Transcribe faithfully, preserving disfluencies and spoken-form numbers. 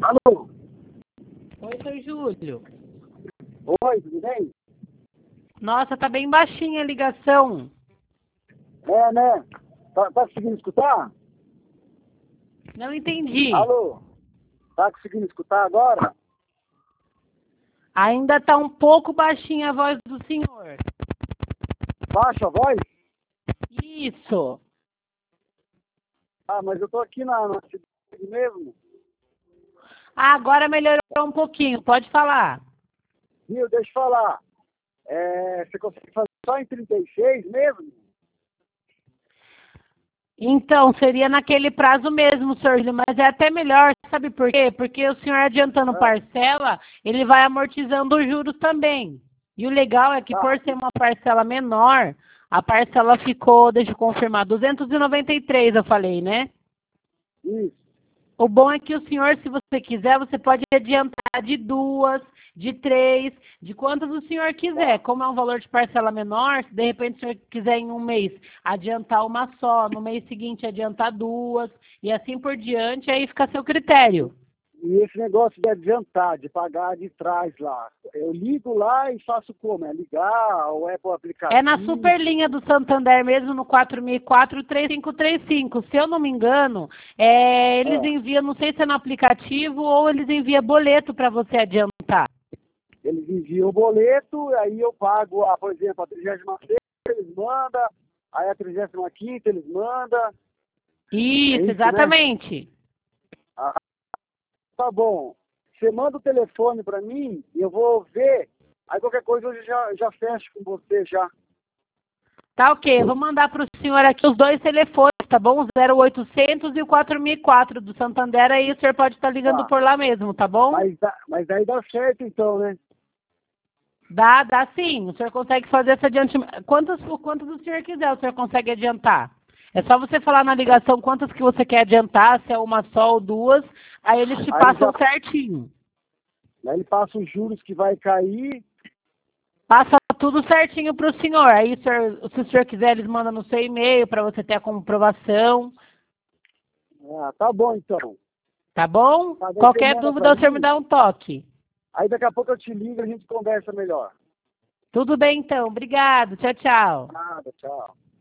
Alô? Oi, seu Júlio. Oi, tudo bem? Nossa, tá bem baixinha a ligação. É, né? Tá, tá conseguindo escutar? Não entendi. Alô? Tá conseguindo escutar agora? Ainda tá um pouco baixinha a voz do senhor. Baixa a voz? Isso. Ah, mas eu tô aqui na, na cidade mesmo. Ah, agora melhorou um pouquinho. Pode falar. Viu? Deixa eu falar. É, você consegue fazer só em trinta e seis mesmo? Então, seria naquele prazo mesmo, senhor Júlio, mas é até melhor, sabe por quê? Porque o senhor adiantando Ah, parcela, ele vai amortizando os juros também. E o legal é que tá. por ser uma parcela menor, a parcela ficou, deixa eu confirmar, duzentos e noventa e três, eu falei, né? Isso. O bom é que o senhor, se você quiser, você pode adiantar de duas, de três, de quantas o senhor quiser. Como é um valor de parcela menor, se de repente o senhor quiser em um mês adiantar uma só, no mês seguinte adiantar duas, e assim por diante, aí fica a seu critério. E esse negócio de adiantar, de pagar de trás lá. Eu ligo lá e faço como? É ligar ou é por É na aplicativo? superlinha do Santander mesmo, no quatro mil e quatro, três cinco três cinco. Se eu não me engano, é, eles Ah, enviam, não sei se é no aplicativo ou eles enviam boleto para você adiantar. eles enviam o boleto, aí eu pago, a, por exemplo, a trigésima sexta eles mandam, aí a trigésima quinta eles mandam. É Isso, isso, né? exatamente. Ah, tá bom. Você manda o telefone para mim e eu vou ver. Aí qualquer coisa eu já, já fecho com você já. Tá ok, eu vou mandar para o senhor aqui os dois telefones, tá bom? O zero oitocentos e o quatro mil e quatro do Santander, aí o senhor pode estar ligando Tá. por lá mesmo, tá bom? Mas, dá, mas aí dá certo então, né? Dá, dá sim, o senhor consegue fazer essa adiantamento. Quantos, quantos o senhor quiser, o senhor consegue adiantar. É só você falar na ligação quantas que você quer adiantar, se é uma só ou duas, aí eles te Aí passam já certinho. aí ele passa os juros que vai cair. Passa tudo certinho para o senhor. Aí, o senhor, se o senhor quiser, eles mandam no seu e-mail para você ter a comprovação. Ah, tá bom então. Tá bom? Tá, daí você Qualquer manda para dúvida, o senhor me mim. dá um toque. Aí daqui a pouco eu te ligo e a gente conversa melhor. Tudo bem, então. Obrigado. Tchau, tchau. Nada, tchau.